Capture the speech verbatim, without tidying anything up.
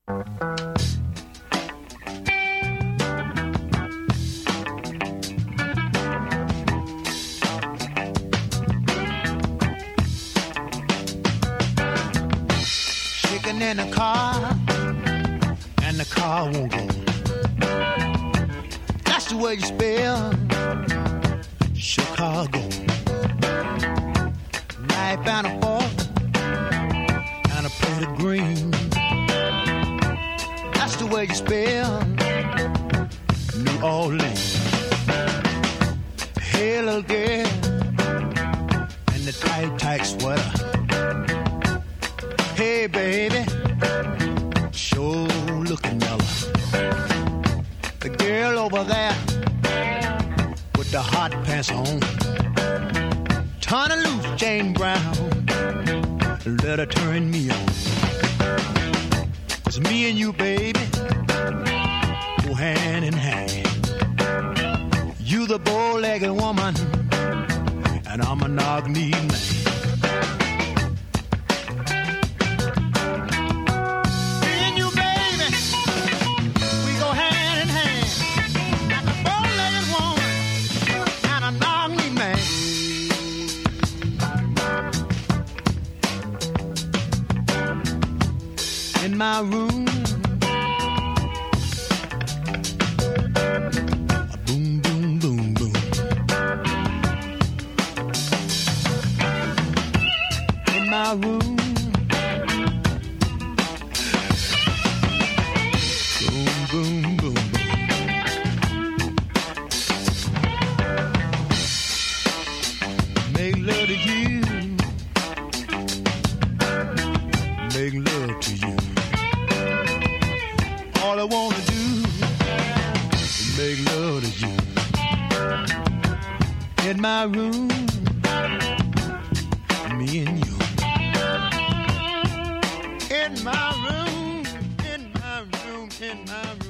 Shaking in the car, and the car won't go. That's the way you spell Chicago. Knife and a fork and a plate of green. That's the way you spell New Orleans. Hey, little girl in the tight, tight sweater. Hey, baby, sure looking mellow. The girl over there with the hot pants on. Turn her loose, Jane Brown. Let her turn me on. 'Cause me and you, baby, go hand in hand. You the bow-legged woman, and I'm a knock-kneed man. In my room, a boom, boom, boom, boom. In my room, boom, boom, boom, boom. Make love to you, make love to you. All I wanna do is make love to you. In my room, me and you. In my room, in my room, in my room.